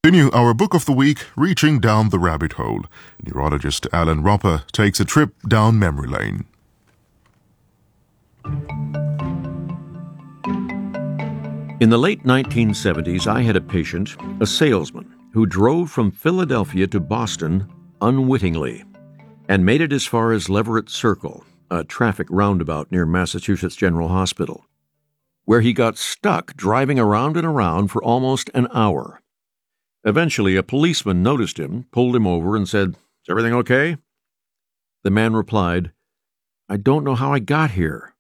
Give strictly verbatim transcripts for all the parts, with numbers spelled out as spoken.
Continue our book of the week, Reaching Down the Rabbit Hole. Neurologist Alan Roper takes a trip down memory lane. In the late nineteen seventies, I had a patient, a salesman, who drove from Philadelphia to Boston unwittingly and made it as far as Leverett Circle, a traffic roundabout near Massachusetts General Hospital, where he got stuck driving around and around for almost an hour. Eventually, a policeman noticed him, pulled him over, and said, "Is everything okay?" The man replied, "I don't know how I got here."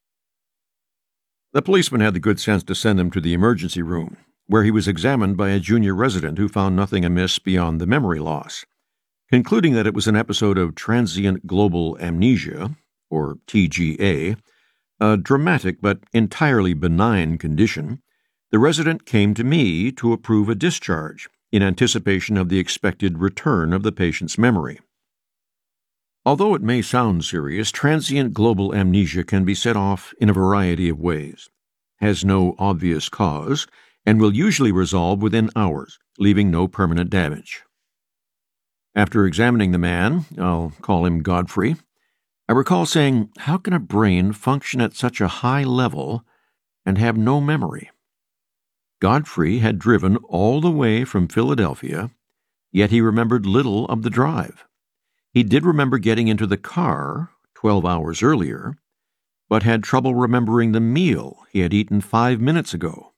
The policeman had the good sense to send him to the emergency room, where he was examined by a junior resident who found nothing amiss beyond the memory loss. Concluding that it was an episode of transient global amnesia, or T G A, a dramatic but entirely benign condition, the resident came to me to approve a discharge in anticipation of the expected return of the patient's memory. Although it may sound serious, transient global amnesia can be set off in a variety of ways, has no obvious cause, and will usually resolve within hours, leaving no permanent damage. After examining the man, I'll call him Godfrey, I recall saying, "How can a brain function at such a high level and have no memory?" Godfrey had driven all the way from Philadelphia, yet he remembered little of the drive. He did remember getting into the car twelve hours earlier, but had trouble remembering the meal he had eaten five minutes ago.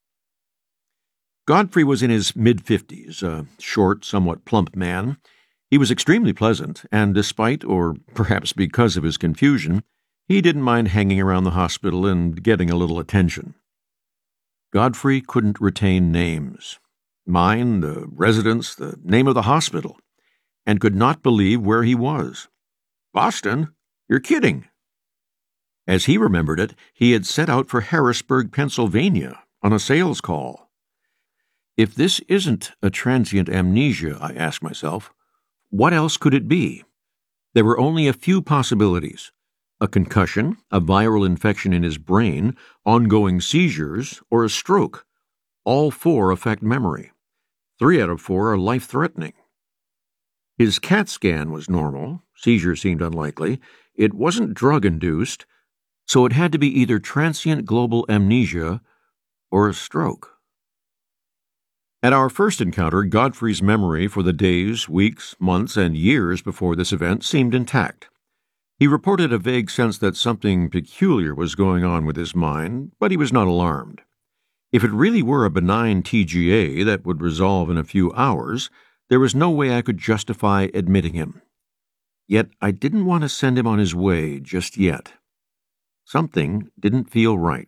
Godfrey was in his mid-fifties, a short, somewhat plump man. He was extremely pleasant, and despite, or perhaps because of his confusion, he didn't mind hanging around the hospital and getting a little attention. Godfrey couldn't retain names. Mine, the residence, the name of the hospital, and could not believe where he was. "Boston? You're kidding." As he remembered it, he had set out for Harrisburg, Pennsylvania, on a sales call. If this isn't a transient amnesia, I asked myself, what else could it be? There were only a few possibilities. A concussion, a viral infection in his brain, ongoing seizures, or a stroke. All four affect memory. Three out of four are life-threatening. His CAT scan was normal. Seizures seemed unlikely. It wasn't drug-induced, so it had to be either transient global amnesia or a stroke. At our first encounter, Godfrey's memory for the days, weeks, months, and years before this event seemed intact. He reported a vague sense that something peculiar was going on with his mind, but he was not alarmed. If it really were a benign T G A that would resolve in a few hours, there was no way I could justify admitting him. Yet I didn't want to send him on his way just yet. Something didn't feel right.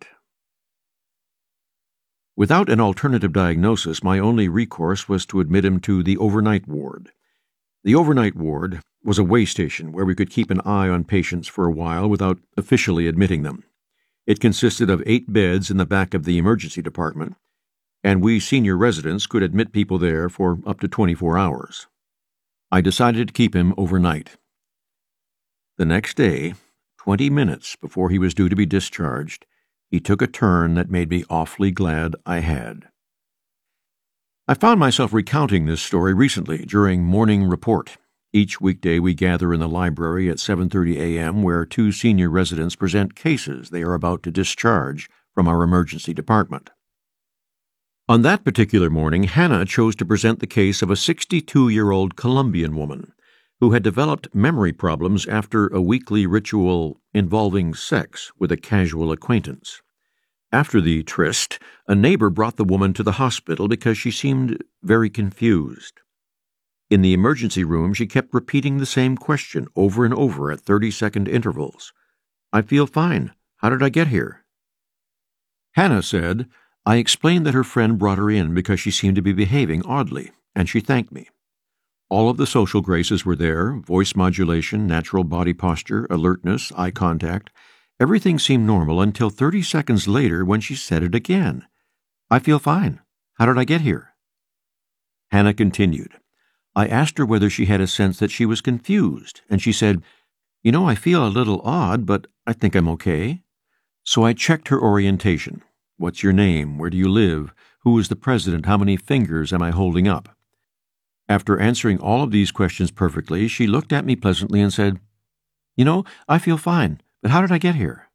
Without an alternative diagnosis, my only recourse was to admit him to the overnight ward. The overnight ward was a way station where we could keep an eye on patients for a while without officially admitting them. It consisted of eight beds in the back of the emergency department, and we senior residents could admit people there for up to twenty-four hours. I decided to keep him overnight. The next day, twenty minutes before he was due to be discharged, he took a turn that made me awfully glad I had. I found myself recounting this story recently during Morning Report. Each weekday we gather in the library at seven thirty a.m. where two senior residents present cases they are about to discharge from our emergency department. On that particular morning, Hannah chose to present the case of a sixty-two-year-old Colombian woman who had developed memory problems after a weekly ritual involving sex with a casual acquaintance. After the tryst, a neighbor brought the woman to the hospital because she seemed very confused. In the emergency room, she kept repeating the same question over and over at thirty-second intervals. "I feel fine. How did I get here?" Hannah said, "I explained that her friend brought her in because she seemed to be behaving oddly, and she thanked me. All of the social graces were there, voice modulation, natural body posture, alertness, eye contact. Everything seemed normal until thirty seconds later when she said it again. 'I feel fine. How did I get here?' Hannah continued. I asked her whether she had a sense that she was confused, and she said, 'You know, I feel a little odd, but I think I'm okay.' So I checked her orientation. What's your name? Where do you live? Who is the president? How many fingers am I holding up? After answering all of these questions perfectly, she looked at me pleasantly and said, "You know, I feel fine, but how did I get here?"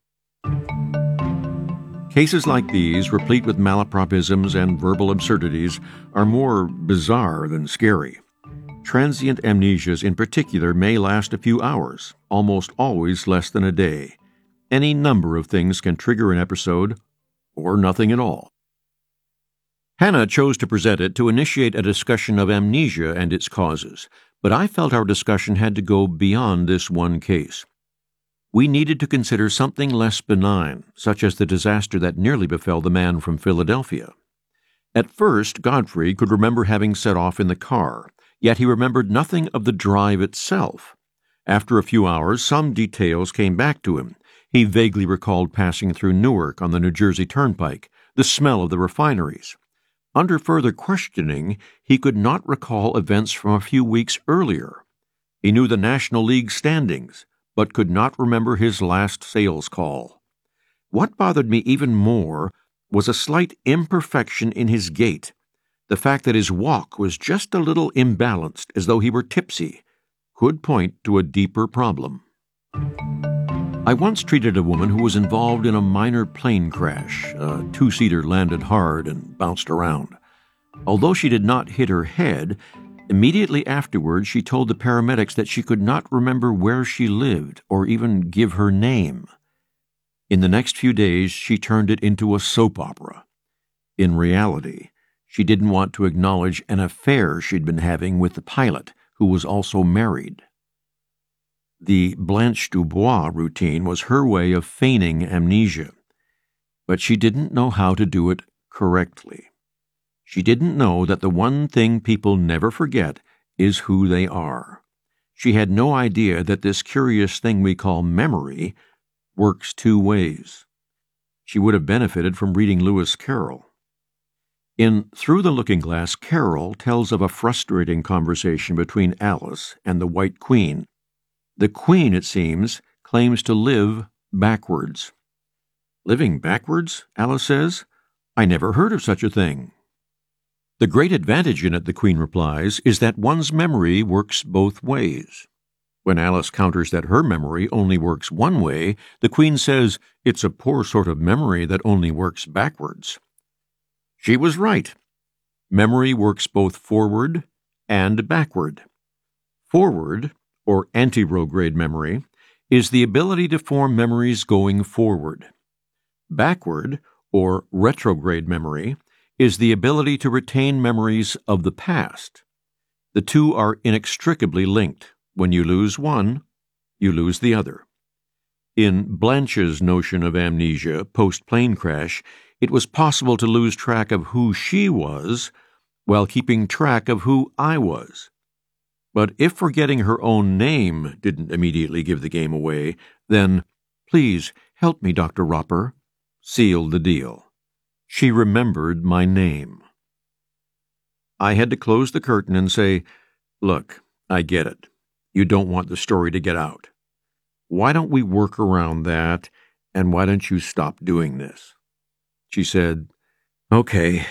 Cases like these, replete with malapropisms and verbal absurdities, are more bizarre than scary. Transient amnesias in particular may last a few hours, almost always less than a day. Any number of things can trigger an episode, or nothing at all. Hannah chose to present it to initiate a discussion of amnesia and its causes, but I felt our discussion had to go beyond this one case. We needed to consider something less benign, such as the disaster that nearly befell the man from Philadelphia. At first, Godfrey could remember having set off in the car, yet he remembered nothing of the drive itself. After a few hours, some details came back to him. He vaguely recalled passing through Newark on the New Jersey Turnpike, the smell of the refineries. Under further questioning, he could not recall events from a few weeks earlier. He knew the National League standings, but could not remember his last sales call. What bothered me even more was a slight imperfection in his gait. The fact that his walk was just a little imbalanced, as though he were tipsy, could point to a deeper problem. I once treated a woman who was involved in a minor plane crash. A two-seater landed hard and bounced around. Although she did not hit her head, immediately afterwards she told the paramedics that she could not remember where she lived or even give her name. In the next few days, she turned it into a soap opera. In reality, she didn't want to acknowledge an affair she'd been having with the pilot, who was also married. The Blanche Dubois routine was her way of feigning amnesia, but she didn't know how to do it correctly. She didn't know that the one thing people never forget is who they are. She had no idea that this curious thing we call memory works two ways. She would have benefited from reading Lewis Carroll. In Through the Looking Glass, Carroll tells of a frustrating conversation between Alice and the White Queen. The Queen, it seems, claims to live backwards. "Living backwards?" Alice says. "I never heard of such a thing." "The great advantage in it," the Queen replies, "is that one's memory works both ways." When Alice counters that her memory only works one way, the Queen says it's a poor sort of memory that only works backwards. She was right. Memory works both forward and backward. Forward, or anterograde memory, is the ability to form memories going forward. Backward, or retrograde memory, is the ability to retain memories of the past. The two are inextricably linked. When you lose one, you lose the other. In Blanche's notion of amnesia post-plane crash, it was possible to lose track of who she was while keeping track of who I was. But if forgetting her own name didn't immediately give the game away, then, "Please help me, Doctor Roper," sealed the deal. She remembered my name. I had to close the curtain and say, "Look, I get it. You don't want the story to get out. Why don't we work around that, and why don't you stop doing this?" She said, "Okay."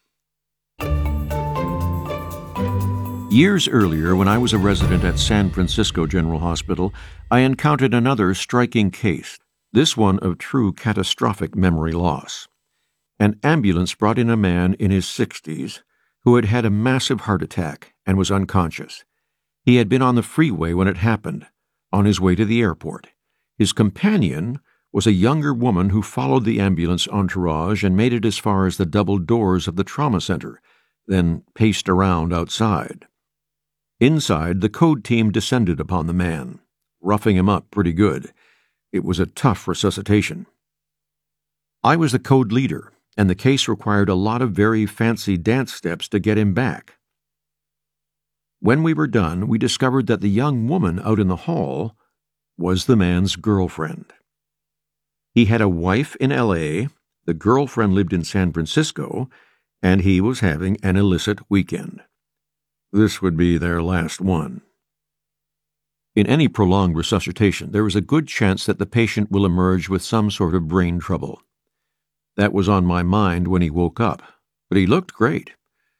Years earlier, when I was a resident at San Francisco General Hospital, I encountered another striking case, this one of true catastrophic memory loss. An ambulance brought in a man in his sixties who had had a massive heart attack and was unconscious. He had been on the freeway when it happened, on his way to the airport. His companion was a younger woman who followed the ambulance entourage and made it as far as the double doors of the trauma center, then paced around outside. Inside, the code team descended upon the man, roughing him up pretty good. It was a tough resuscitation. I was the code leader, and the case required a lot of very fancy dance steps to get him back. When we were done, we discovered that the young woman out in the hall was the man's girlfriend. He had a wife in L A, the girlfriend lived in San Francisco, and he was having an illicit weekend. This would be their last one. In any prolonged resuscitation, there is a good chance that the patient will emerge with some sort of brain trouble. That was on my mind when he woke up, but he looked great.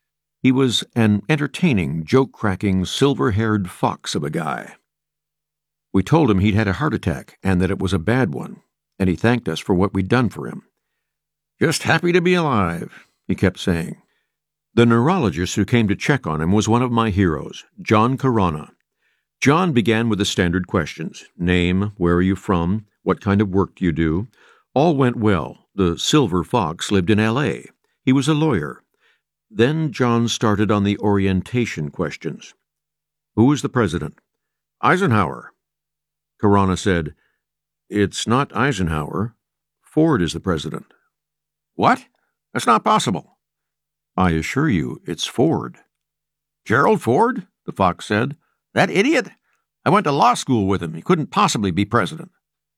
He was an entertaining, joke-cracking, silver-haired fox of a guy. We told him he'd had a heart attack and that it was a bad one, and he thanked us for what we'd done for him. "Just happy to be alive," he kept saying. The neurologist who came to check on him was one of my heroes, John Corona. John began with the standard questions: name, where are you from, what kind of work do you do? All went well. The silver fox lived in L A He was a lawyer. Then John started on the orientation questions. "Who is the president?" "Eisenhower." Corona said, "It's not Eisenhower. Ford is the president." "What? That's not possible." "I assure you, it's Ford." "Gerald Ford?" the fox said. "That idiot? I went to law school with him. He couldn't possibly be president."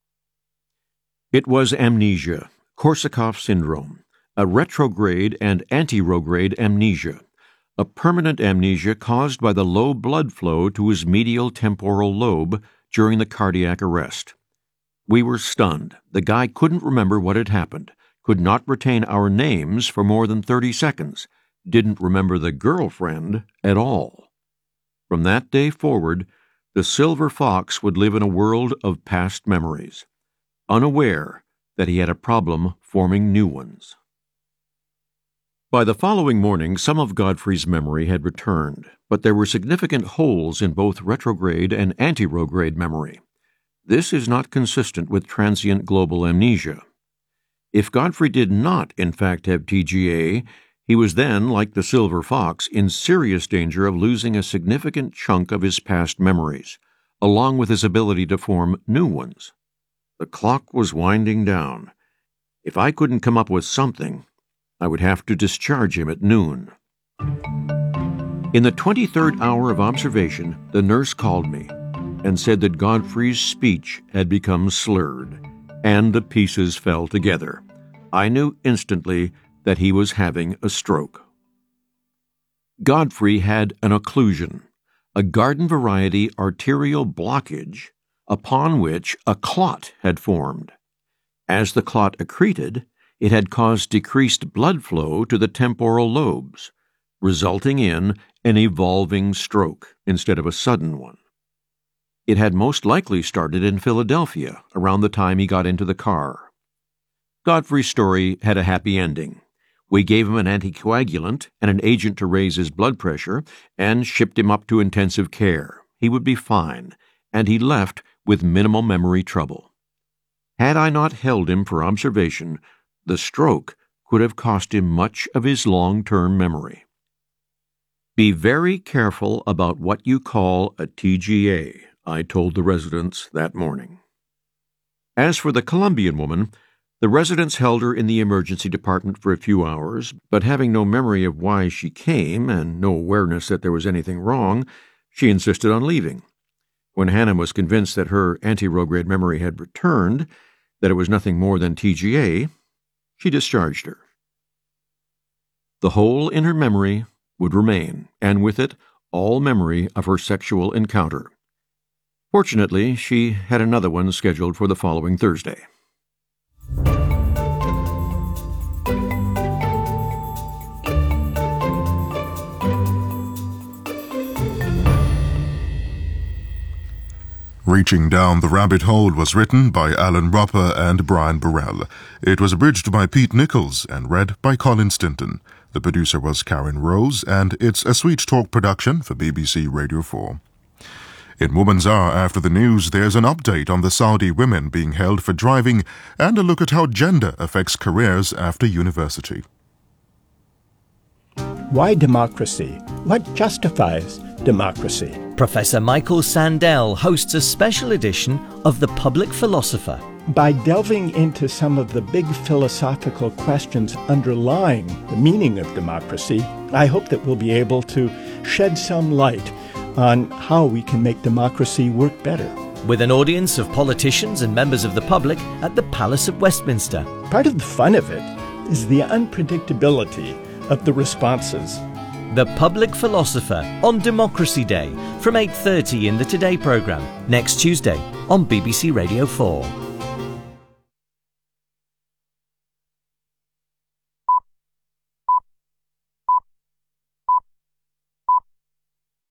It was amnesia, Korsakoff syndrome, a retrograde and anterograde amnesia, a permanent amnesia caused by the low blood flow to his medial temporal lobe during the cardiac arrest. We were stunned. The guy couldn't remember what had happened, could not retain our names for more than thirty seconds, didn't remember the girlfriend at all. From that day forward, the silver fox would live in a world of past memories, unaware that he had a problem forming new ones. By the following morning, some of Godfrey's memory had returned, but there were significant holes in both retrograde and anterograde memory. This is not consistent with transient global amnesia. If Godfrey did not, in fact, have T G A, he was then, like the silver fox, in serious danger of losing a significant chunk of his past memories, along with his ability to form new ones. The clock was winding down. If I couldn't come up with something, I would have to discharge him at noon. In the twenty-third hour of observation, the nurse called me and said that Godfrey's speech had become slurred, and the pieces fell together. I knew instantly that he was having a stroke. Godfrey had an occlusion, a garden-variety arterial blockage upon which a clot had formed. As the clot accreted, it had caused decreased blood flow to the temporal lobes, resulting in an evolving stroke instead of a sudden one. It had most likely started in Philadelphia around the time he got into the car. Godfrey's story had a happy ending. We gave him an anticoagulant and an agent to raise his blood pressure and shipped him up to intensive care. He would be fine, and he left with minimal memory trouble. Had I not held him for observation, the stroke could have cost him much of his long-term memory. Be very careful about what you call a T G A, I told the residents that morning. As for the Colombian woman, the residents held her in the emergency department for a few hours, but having no memory of why she came and no awareness that there was anything wrong, she insisted on leaving. When Hannah was convinced that her anterograde memory had returned, that it was nothing more than T G A, she discharged her. The hole in her memory would remain, and with it, all memory of her sexual encounter. Fortunately, she had another one scheduled for the following Thursday. Reaching Down the Rabbit Hole was written by Alan Roper and Brian Burrell. It was abridged by Pete Nichols and read by Colin Stinton. The producer was Karen Rose, and it's a Sweet Talk production for B B C Radio four. In Woman's Hour after the news, there's an update on the Saudi women being held for driving and a look at how gender affects careers after university. Why democracy? What justifies democracy? Professor Michael Sandel hosts a special edition of The Public Philosopher. By delving into some of the big philosophical questions underlying the meaning of democracy, I hope that we'll be able to shed some light on how we can make democracy work better. With an audience of politicians and members of the public at the Palace at Westminster. Part of the fun of it is the unpredictability of the responses. The Public Philosopher on Democracy Day from eight thirty in the Today programme next Tuesday on B B C Radio four.